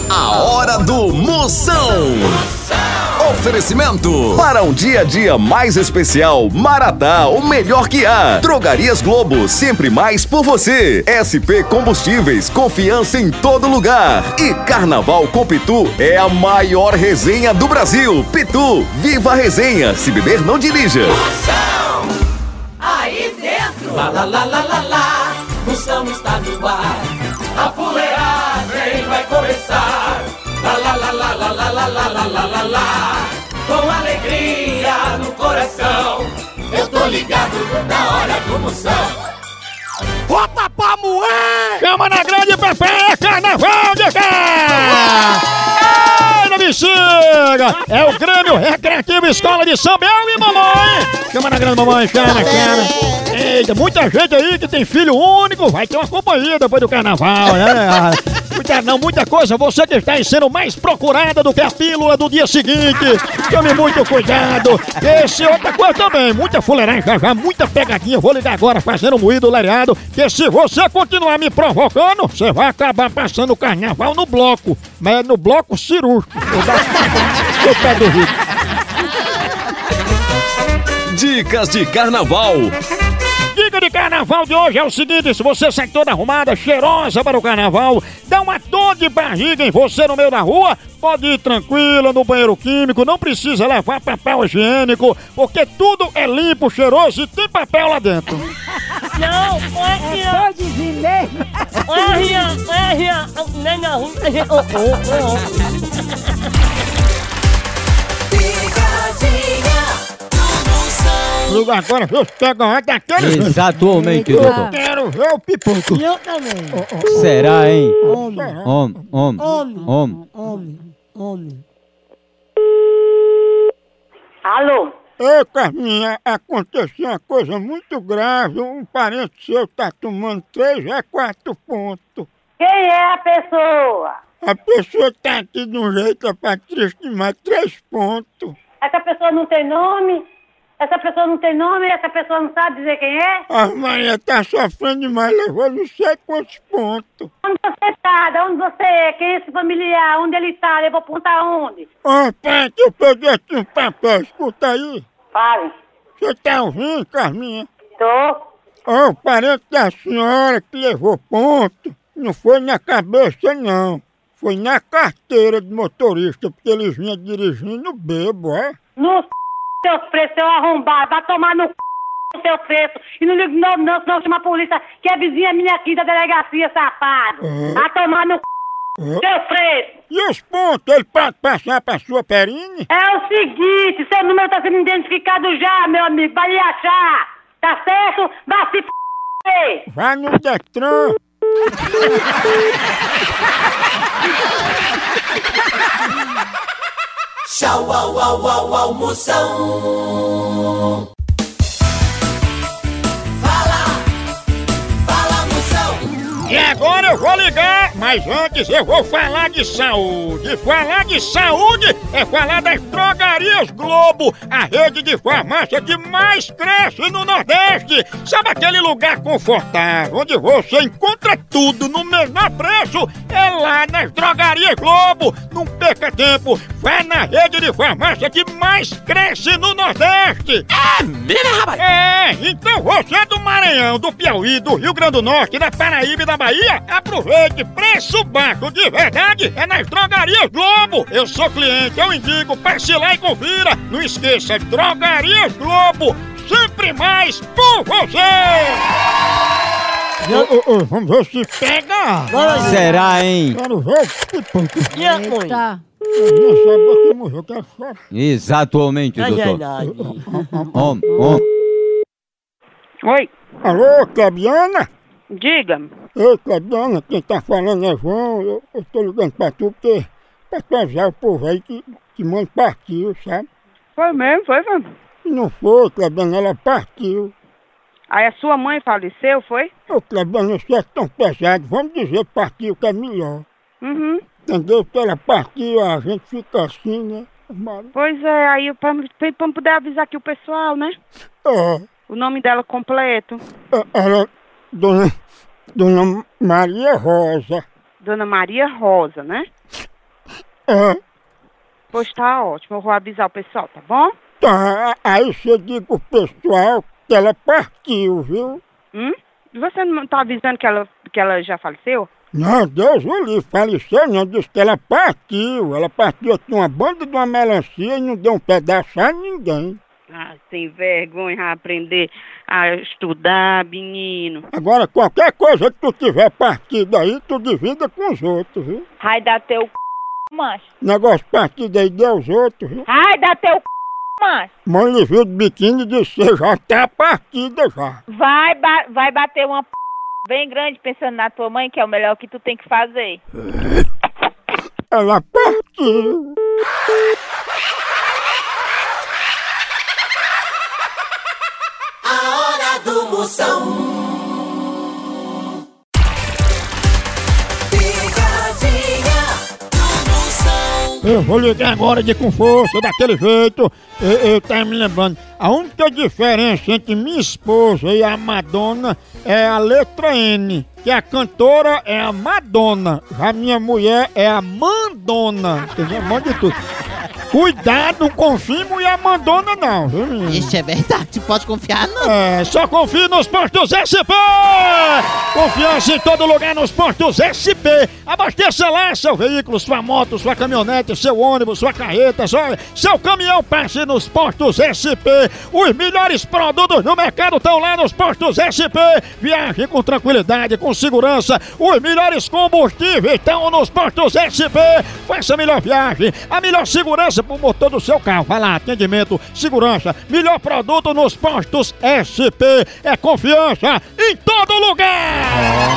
A hora do Moção. Oferecimento. Para um dia a dia mais especial, Maratá, o melhor que há. Drogarias Globo, sempre mais por você. SP Combustíveis, confiança em todo lugar. E Carnaval com Pitu é a maior resenha do Brasil. Pitu, viva a resenha. Se beber, não dirija. Moção. Aí dentro. Lá, lá, lá, lá, lá, lá. Moção está no ar. A fuleagem vai começar. Lá, lá, lá, lá, lá, lá, lá, lá, lá, lá, lá. Com alegria no coração, eu tô ligado na hora do Moção. Bota pra moer! Chama na grande Pepe, é carnaval de cá! Ei, não me siga! É o Grêmio Recreativo Escola de São Bel e Mamãe! Chama na grande mamãe, chama! Eita, muita gente aí que tem filho único, vai ter uma companhia depois do carnaval, né? Muita coisa, você que está aí sendo mais procurada do que a pílula do dia seguinte. Tome muito cuidado. Esse outra coisa também, muita fuleiragem já, muita pegadinha. Vou ligar agora fazendo moído lereado, que se você continuar me provocando, você vai acabar passando o carnaval no bloco. Mas é no bloco cirúrgico. Eu pé do Rio. Dicas de carnaval. Dica de carnaval de hoje é o seguinte: se você sai toda arrumada, cheirosa para o carnaval, dá uma dor de barriga em você no meio da rua, pode ir tranquila no banheiro químico, não precisa levar papel higiênico, porque tudo é limpo, cheiroso e tem papel lá dentro. Não, pode vir mesmo. Liga agora, vê se pega uma daquele. Exatamente, doutor. Eu quero ver o pipoco. Eu também. Será, hein? Homem. Alô? Ei, Carminha, aconteceu uma coisa muito grave. Um parente seu tá tomando 3 a 4 pontos. Quem é a pessoa? A pessoa tá aqui de um jeito, pra triste demais, 3 pontos. Essa pessoa não tem nome? Essa pessoa não tem nome? Essa pessoa não sabe dizer quem é? A Maria tá sofrendo demais, levou não sei quantos pontos. Onde você tá? De onde você é? Quem é esse familiar? Onde ele tá? Levou ponta aonde? Ô, pai, que eu peguei aqui um papel, escuta aí. Fale. Você tá ouvindo, Carminha? Tô. Ó, o parente da senhora que levou ponto, não foi na cabeça, não. Foi na carteira de motorista, porque ele vinha dirigindo bêbado, ó. No seu preço, seu arrombado. Vai tomar no seu preço. E não liga não, senão chama a polícia, que é vizinha minha aqui da delegacia, safado. Vai tomar no seu preço. E os pontos, ele pode passar pra sua perine? É o seguinte, seu número tá sendo identificado já, meu amigo. Vai lhe achar. Tá certo? Vai se f***. Vai no Detran. Tchau, au, au, au, au, Moção. Fala, Moção. E agora eu vou ligar, mas antes eu vou falar de saúde. Falar de saúde é falar das Drogarias Globo, a rede de farmácia que mais cresce no Nordeste. Sabe aquele lugar confortável, onde você encontra tudo no menor preço? É lá nas Drogarias Globo. Não perca tempo, vá na rede de farmácia que mais cresce no Nordeste. É mesmo, rapaz? É, então você do Maranhão, do Piauí, do Rio Grande do Norte, da Paraíba e da Bahia, aproveite, preço baixo de verdade é nas Drogarias Globo. Eu sou cliente, eu indico, passe lá e confira. Não esqueça, Drogarias Globo, sempre mais por você. Vamos ver se pega. Será, hein? Quero ver o pipoco. Eita. Não sabe que morreu, que é só. Exatamente, É doutor. verdade. Oi, Alô, Clebiana? diga-me. Ei, Clebiana, quem tá falando é João. Eu tô ligando pra tu porque pra tu avisar o povo aí que mãe partiu, sabe? Foi mesmo, foi? E não foi, Clebiana, ela partiu. Aí a sua mãe faleceu, foi? Ô, Clebiana, isso é tão pesado. Vamos dizer partiu que é melhor. Uhum. Entendeu? Que ela partiu, a gente fica assim, né? Mas, Pois é, aí pra poder avisar aqui o pessoal, né? O nome dela completo. ela, Dona Maria Rosa. Dona Maria Rosa, né? É. Pois tá ótimo, eu vou avisar o pessoal, tá bom? Tá, aí você diga pro pessoal que ela partiu, viu? Você não tá avisando que ela já faleceu? Não, Deus o livre, faleceu não, disse que ela partiu. Ela partiu aqui uma banda de uma melancia e não deu um pedaço a ninguém. Ah, sem vergonha, vai aprender a estudar, menino. Agora, qualquer coisa que tu tiver partido aí, tu divida com os outros, viu? Vai dar teu macho. Negócio partido aí deu os outros, viu? Vai dar teu macho. Mãe lhe viu de biquíni e disse, você já tá partida já. Vai bater uma bem grande pensando na tua mãe, que é o melhor que tu tem que fazer. Ela partiu. A hora do Moção. Picadinha do Moção. Eu vou ligar agora com força, daquele jeito. Eu tava me lembrando. A única diferença entre minha esposa e a Madonna é a letra N. Que a cantora é a Madonna. Já minha mulher é a Mandona. Entendeu? Um monte de tudo. Cuidado, não confie em mulher Mandona não, viu, menino? Isso é verdade, pode confiar não. É, só confie nos postos SP! Confiança em todo lugar nos postos SP! Abasteça lá seu veículo, sua moto, sua caminhonete, seu ônibus, sua carreta, seu caminhão, passe nos postos SP! Os melhores produtos do mercado estão lá nos postos SP! Viaje com tranquilidade, com segurança, os melhores combustíveis estão nos postos SP! Faça a melhor viagem, a melhor segurança pro motor do seu carro. Vai lá, atendimento, segurança, melhor produto nos postos SP. É confiança em todo lugar!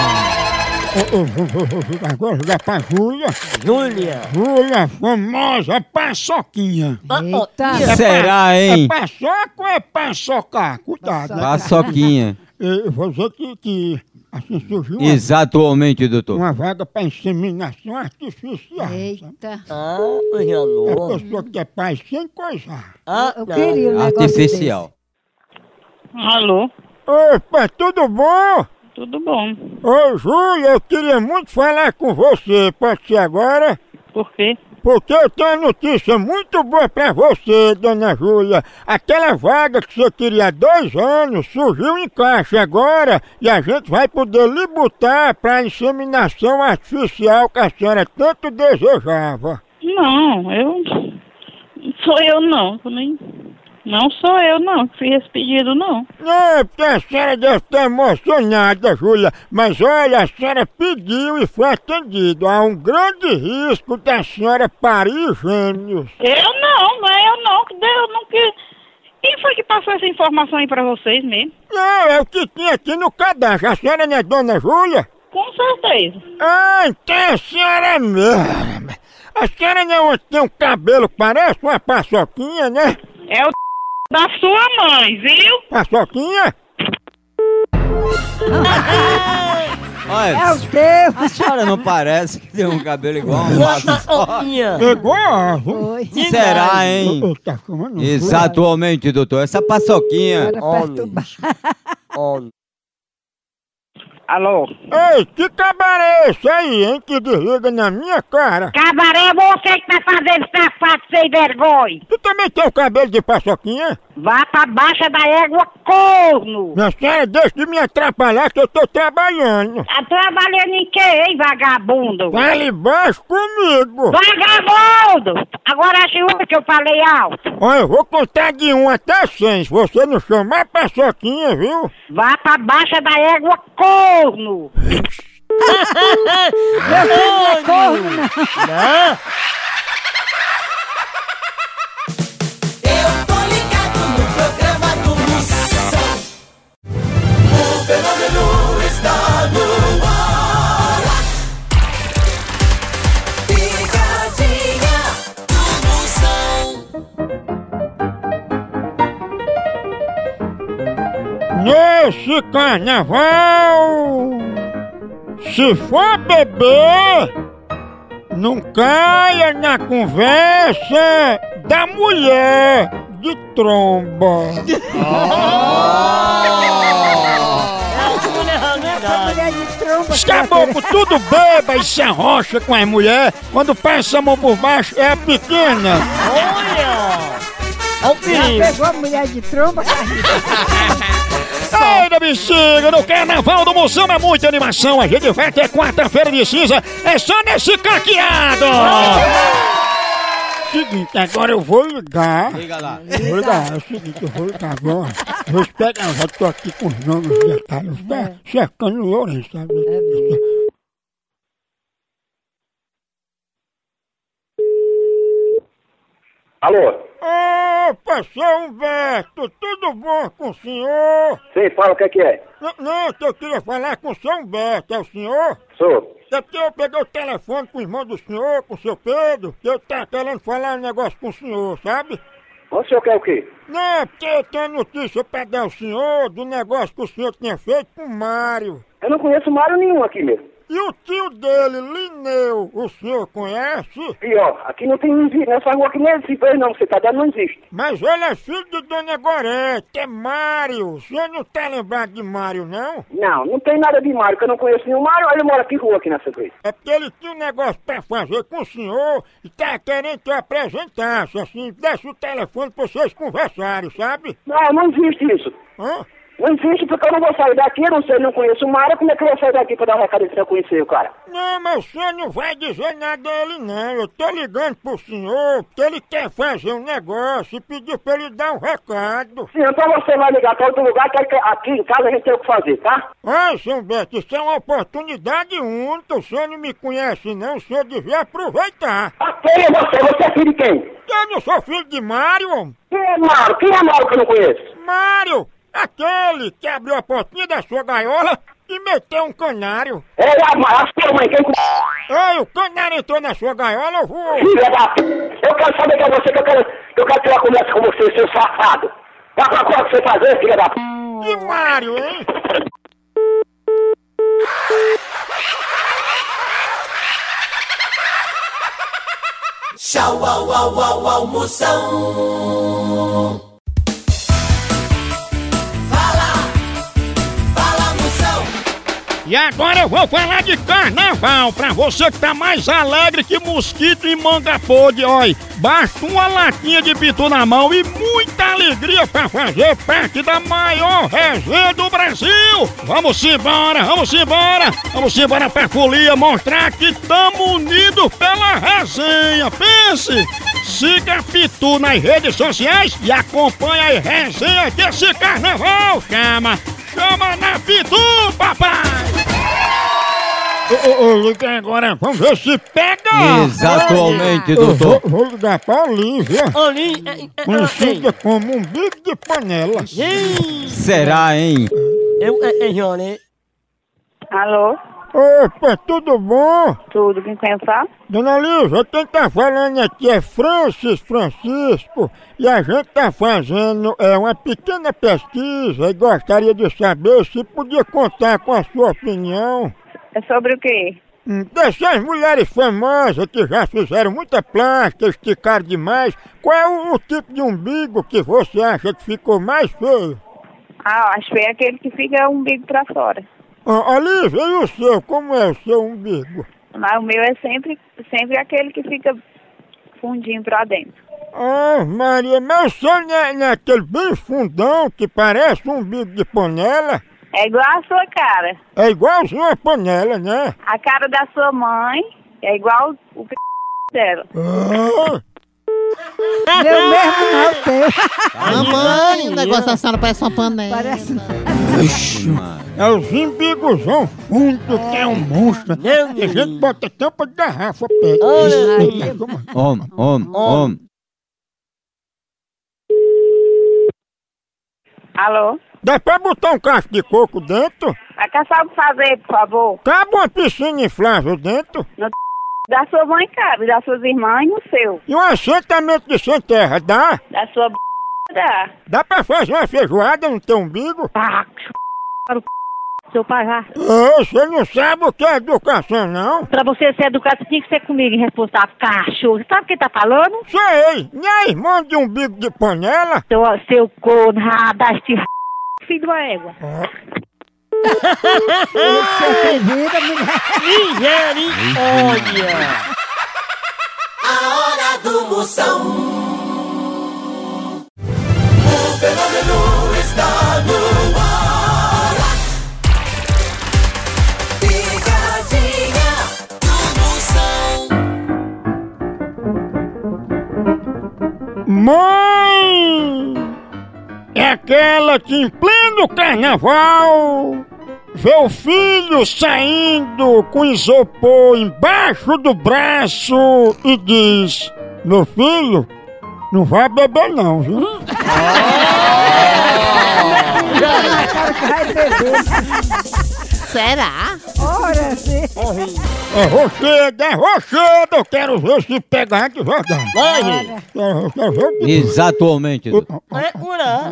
Agora jogar pra Júlia. Júlia, famosa paçoquinha. Eita. Será, hein? É paçoca ou é paçocar? Cuidado, né? Paçoquinha. Eu vou dizer que assim surgiu Exatamente, doutor. uma vaga para inseminação artificial. Eita. É a pessoa que é pai sem coisar. Eu queria um negócio Artificial. Alô? Opa, tudo bom? Tudo bom. Ô, Júlia, eu queria muito falar com você. Pode ser agora? Por quê? Porque eu tenho uma notícia muito boa pra você, dona Júlia. Aquela vaga que você queria há 2 anos surgiu em caixa agora e a gente vai poder lhe botar pra inseminação artificial que a senhora tanto desejava. Não, sou eu não. Não sou eu não que fiz esse pedido não. Não, porque a senhora deve estar emocionada, Júlia. Mas olha, a senhora pediu e foi atendido. Há um grande risco da senhora parir gêmeos. Não é eu não, que Deus não quis. Quem foi que passou essa informação aí pra vocês mesmo? Não, é o que tinha aqui no cadastro. A senhora não é dona Júlia? Com certeza. Ah, então a senhora mesmo. A senhora não tem um cabelo que parece uma paçoquinha, né? É o da sua mãe, viu? Paçoquinha? Olha, o teu. a senhora não parece que tem um cabelo igual a uma paçoquinha. Igual. Oi. Será, hein? Tá falando? Exatamente, doutor. Essa paçoquinha. Era perturbar. Alô? Ei, que cabaré é esse aí, hein? Que desliga na minha cara. Cabaré, você que tá fazendo safado sem vergonha. Tu também tem o cabelo de paçoquinha? Vá pra baixa da égua, corno. Minha senhora, deixa de me atrapalhar que eu tô trabalhando. Tá trabalhando em quê, hein, vagabundo? Fale baixo comigo. Vagabundo! Agora acha que eu falei alto. Olha, eu vou contar de 1 até 100. Se você não chamar paçoquinha, viu? Vá pra baixa da égua, corno. Meu filho não é corno, não. Eu tô ligado no programa do Moção. O fenômeno está no ar. Picadinha do Moção. Nesse carnaval, se for beber, não caia na conversa da mulher de tromba. Essa mulher de tromba Os caboclos tudo beba e se arrocha com as mulheres. Quando passa a mão por baixo, é a pequena. Já pegou a mulher de tromba, Sai da bexiga, no Carnaval do Moção é muita animação. A gente vai até quarta-feira de cinza, é só nesse caqueado. Seguinte, agora eu vou ligar. Liga lá. Vou ligar, é o seguinte, eu vou ligar agora. Vou pegar, eu já tô aqui com os nomes de detalhes, tá cercando o Lourenço, sabe? Alô? Opa, seu Humberto, tudo bom com o senhor? Sim, fala o que é? Não, que eu queria falar com o seu Humberto, é o senhor? Sou. É porque eu peguei o telefone com o irmão do senhor, com o seu Pedro, que eu tava querendo falar um negócio com o senhor, sabe? O senhor quer o quê? Não, porque eu tenho notícia pra dar ao senhor do negócio que o senhor tinha feito com o Mário. Eu não conheço Mário nenhum aqui mesmo. E o tio dele, Lineu, o senhor conhece? E ó, aqui não tem nessa rua aqui nem existe não, você tá dando, não existe. Mas ele é filho de Dona Gorete, é Mário. O senhor não tá lembrado de Mário, não? Não, não tem nada de Mário, que eu não conheço nenhum Mário, olha, eu moro aqui rua aqui nessa coisa. É porque ele tinha um negócio pra fazer com o senhor e tá querendo que eu apresentasse, assim, desse o telefone pra vocês conversarem, sabe? Não existe isso. Hã? Não existe porque eu não vou sair daqui, eu não sei, não conheço o Mário, como é que eu vou sair daqui pra dar um recado se eu conhecer o cara? Não, mas o senhor não vai dizer nada a ele não, eu tô ligando pro senhor porque ele quer fazer um negócio e pedir pra ele dar um recado. Sim, então você vai ligar pra outro lugar que aqui em casa a gente tem o que fazer, tá? Ai, seu Humberto, isso é uma oportunidade única, o senhor não me conhece não, o senhor devia aproveitar. Quem é você? Você é filho de quem? Eu não sou filho de Mário, homem. Quem é Mário? Quem é Mário que eu não conheço? Mário! Aquele que abriu a portinha da sua gaiola e meteu um canário. É a sua mãe, quem... Ei, o canário entrou na sua gaiola, eu vou... Filha da p... Eu quero saber que é você que eu quero ter uma conversa com você, seu safado. Vai pra coisa que você fazer, filha da p... E Mário, hein? Tchau, au, au, au, au, Moção. E agora eu vou falar de carnaval, pra você que tá mais alegre que mosquito em manga podre, olha. Basta uma latinha de pitu na mão e muita alegria pra fazer parte da maior resenha do Brasil. Vamos embora, vamos embora. Vamos embora pra folia mostrar que tamo unidos pela resenha. Pense! Siga a Pitu nas redes sociais e acompanhe a resenha desse carnaval. Chama na Pitu, papai! Liga agora, vamos ver se pega! Exatamente, doutor. Vou ligar pra Olívia. Conhecida como umbigo de panela. Será, hein? Alô? Opa, tudo bom? Tudo, quem quer falar? Dona Olívia, quem tá falando aqui é Francisco e a gente tá fazendo uma pequena pesquisa e gostaria de saber se podia contar com a sua opinião. É sobre o quê? Dessas mulheres famosas que já fizeram muita plástica, esticaram demais, qual é o tipo de umbigo que você acha que ficou mais feio? Acho que é aquele que fica o umbigo pra fora. Olívia, e o seu? Como é o seu umbigo? Mas o meu é sempre aquele que fica fundinho pra dentro. Maria, mas o seu não é aquele bem fundão que parece um umbigo de panela? É igual a sua cara. É igualzinho a panela, né? A cara da sua mãe é igual o p*** dela. Meu mesmo não tem. Mamãe, o negócio da senhora parece uma panela. Parece. É os umbigozão fundo que é um monstro. E a gente bota tampa de garrafa perto. Homem. Alô? Dá pra botar um casco de coco dentro? Vai caçar o que fazer, por favor? Cabe uma piscina inflável dentro? No da sua mãe cabe, das suas irmãs e no seu. E um assentamento de sem terra, dá? Da sua dá. Dá pra fazer uma feijoada no teu umbigo? Seu pai já. Você não sabe o que é educação, não? Pra você ser educado, você tinha que ser comigo, irresponsável, cachorro. Sabe o que tá falando? Sei! Nem é irmão de umbigo de panela? Seu corno, radaste, filho de uma égua. Você tem vida, Misericórdia! A hora do Moção. O fenômeno está no ar. Picadinha do Moção. Mãe! É aquela que em pleno carnaval vê o filho saindo com isopor embaixo do braço e diz: meu filho, não vai beber não, viu? Será? Ora, sim. É rocheda, eu quero ver se pegar de verdade. Quero ver. Exatamente. É curar.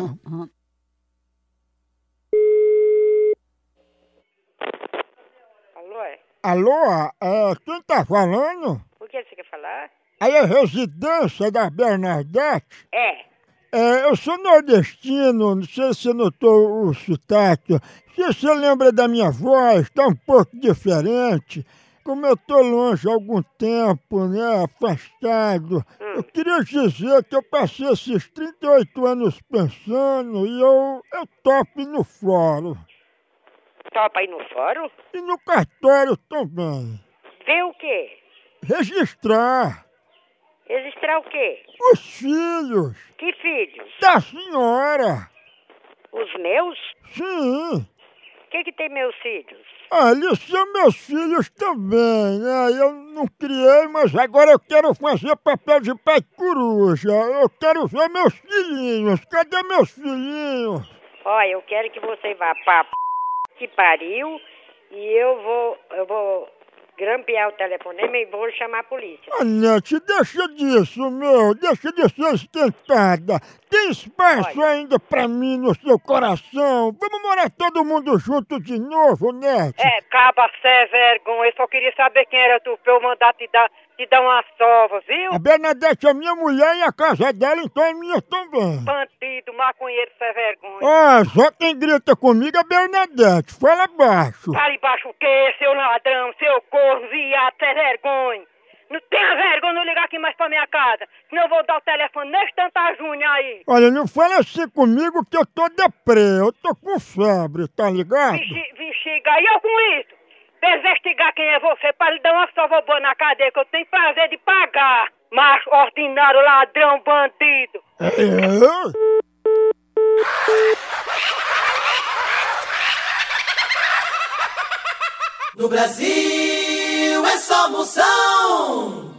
Alô, quem tá falando? O que você quer falar? Aí é residência da Bernadette? É. Eu sou nordestino, não sei se você notou o sotaque. Se você lembra da minha voz, tá um pouco diferente. Como eu tô longe há algum tempo, né, afastado, eu queria dizer que eu passei esses 38 anos pensando e eu topo ir no fórum. Topa aí no fórum? E no cartório também. Ver o quê? Registrar Registrar o quê? os filhos Que filhos? da senhora. Os meus? Sim. O que tem meus filhos? Eles são meus filhos também, né? Eu não criei, mas agora eu quero fazer papel de pai coruja. Eu quero ver meus filhinhos. Cadê meus filhinhos? Olha, eu quero que você vá pra que pariu e eu vou grampear o telefonema e vou chamar a polícia. Anete, deixa disso, deixa de ser esquentada. Tem espaço ainda pra mim no seu coração? Vamos morar todo mundo junto de novo, Nete? Caba, cê é vergonha. Eu só queria saber quem era tu pra eu mandar te dar uma sova, viu? A Bernadette é minha mulher e a casa dela então é minha também. Bandido, maconheiro, cê é vergonha. Só quem grita comigo é a Bernadette. Fala baixo. Fala embaixo o quê, seu ladrão, seu corno, viado, cê é vergonha. Não tenha vergonha, não ligar aqui mais pra minha casa. Senão eu vou dar o telefone nesse tanta junha aí. Olha, não fala assim comigo que eu tô deprê, eu tô com febre, tá ligado? Vixiga, e eu com isso? Pra investigar quem é você, pra lhe dar uma sova boa na cadeia, que eu tenho prazer de pagar. Macho ordinário, ladrão, bandido. No Brasil é só Moção.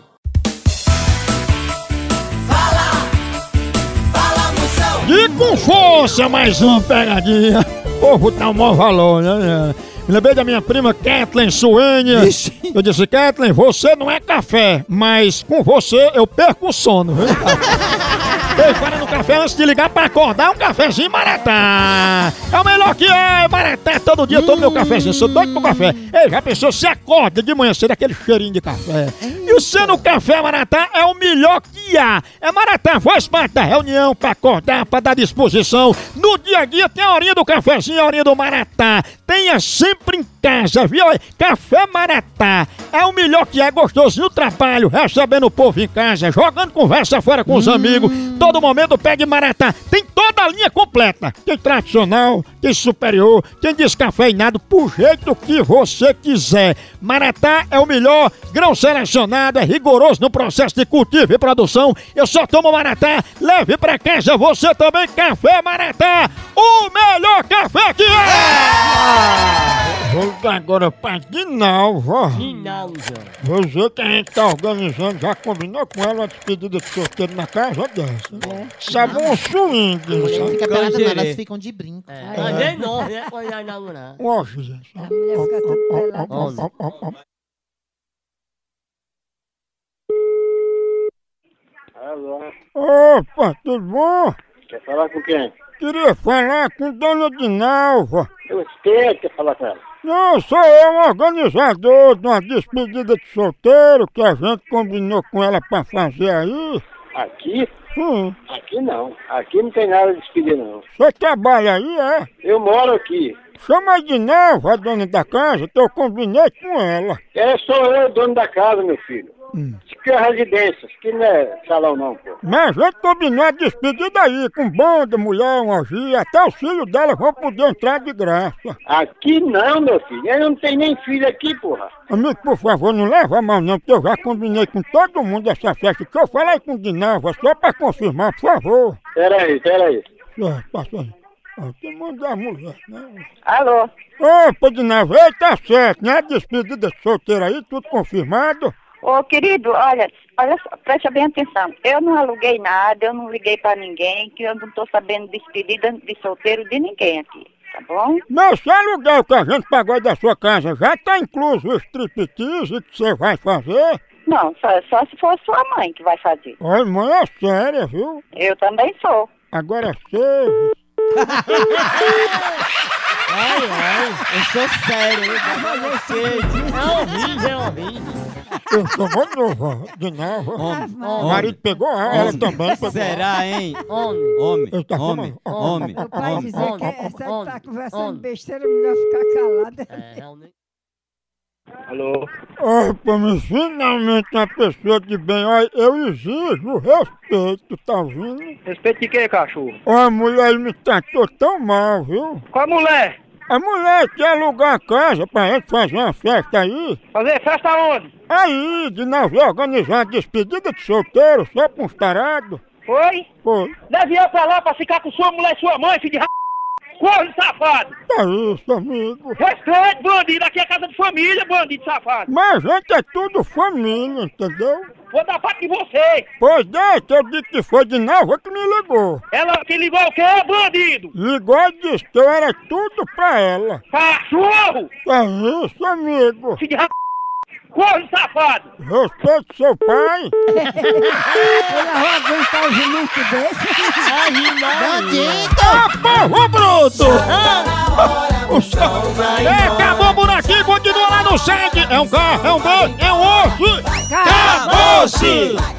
Fala Moção. E com força, mais uma pegadinha. O povo dá um maior valor, né? Me lembrei da minha prima Kathleen Suênia. Eu disse, Kathleen, você não é café, mas com você eu perco o sono, viu? Ei, para no café antes de ligar pra acordar, um cafezinho Maratá. É o melhor que é, Maratá. Todo dia eu tomo meu cafezinho, sou doido pro café. Ei, já pensou, você acorda de manhã cedo, aquele cheirinho de café. E o seu no café Maratá é o melhor que há. É Maratá, faz parte da reunião pra acordar, pra dar disposição. No dia a dia tem a horinha do cafezinho, a horinha do Maratá. Tenha sempre em casa, viu? Café Maratá é o melhor que é, gostoso no trabalho, recebendo o povo em casa, jogando conversa fora com os amigos. Todo momento pegue Maratá. Tem toda a linha completa. Tem tradicional, tem superior, tem descafeinado, pro jeito que você quiser. Maratá é o melhor, grão selecionado, é rigoroso no processo de cultivo e produção. Eu só tomo Maratá, leve pra casa você também, Café Maratá, o melhor café que é! Vou dar agora pra Dinalva. Vou dizer que a gente tá organizando, já combinou com ela uma despedida de solteiro na casa dessa. Sabe um swing. Não fica pelada não, elas ficam de brinco. Mas não, né? Quando vai namorar. Ó, gente. Alô? Opa, tudo bom? Quer falar com quem? Queria falar com Dona Dinalva. Você quer falar com ela? Não, sou eu, um organizador de uma despedida de solteiro que a gente combinou com ela pra fazer aí. Aqui? Aqui não. Aqui não tem nada de despedir, não. Você trabalha aí, é? Eu moro aqui. Chama de Nalva, a dona da casa, que eu combinei com ela. Sou eu, dono da casa, meu filho. Isso aqui é residência, isso aqui não é salão não, pô. Mas a gente combinou a despedida aí, com banda, mulher, uma orgia, até os filhos dela vão poder entrar de graça. Aqui não, meu filho, eu não tenho nem filho aqui, porra. Amigo, por favor, não leva mal não, porque eu já combinei com todo mundo essa festa, que eu falei com o Dinalva, só pra confirmar, por favor. Peraí. Passa aí. Tem que mandar a mulher, né? Alô? Opa, Dinalva, ei, tá certo, né? A despedida de solteiro aí, tudo confirmado. Ô, querido, olha só, preste bem atenção. Eu não aluguei nada, eu não liguei pra ninguém, que eu não tô sabendo de despedida de solteiro de ninguém aqui, tá bom? Não, se aluguel que a gente pagou aí da sua casa, já tá incluso o striptease que você vai fazer? Não, só se for sua mãe que vai fazer. Oi, mãe é séria, viu? Eu também sou. Agora você... Ai, eu sou sério, é horrível. Eu sou muito novo, de novo. O marido pegou ela também. Pegou. Será, hein? Homem. Não pode dizer que essa tá conversando besteira, melhor ficar calada. Alô? Opa, mas finalmente uma pessoa de bem, olha, eu exijo respeito, tá ouvindo? Respeito de quê, cachorro? Ó, a mulher me tratou tão mal, viu? Qual mulher? A mulher quer alugar a casa pra gente fazer uma festa aí. Fazer festa onde? Aí, de nós organizar uma despedida de solteiro, só pra uns tarados. Foi? Foi. Deve ir pra lá pra ficar com sua mulher e sua mãe, filho de corre, safado! É isso, amigo. Respeite, bandido, aqui é casa de família, bandido safado. Mas a gente é tudo família, entendeu? Vou dar parte de você. Pois é, que eu disse que foi de Nalva que me ligou. Ela que ligou o quê, bandido? Ligou e disse que eu era tudo pra ela. Cachorro! É isso, amigo. Filho de corre, safado! Respeite seu pai. Ela vai aguentar o jumento desse. Bandido! Porra, bruto! Acabou o buraquinho, continua lá no sangue. É um carro, é um boi, é um osso. Acabou-se!